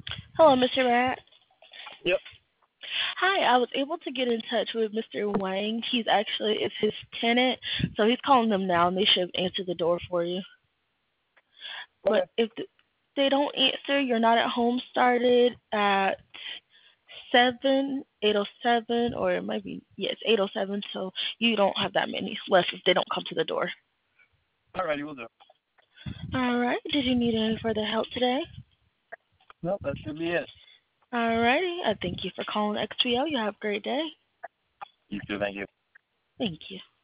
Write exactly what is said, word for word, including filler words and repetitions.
Hello, mister Rat. Yep. Hi, I was able to get in touch with mister Wang. He's actually it's his tenant, so he's calling them now, and they should answer the door for you. But Okay. if th- they don't answer, you're not at home. Started at seven, eight oh seven, or it might be yes, eight oh seven. So you don't have that many left if they don't come to the door. Alrighty, we'll do. All right. Did you need any further help today? Nope, that should be it. All righty. I thank you for calling X P O. You have a great day. You too. Thank you. Thank you.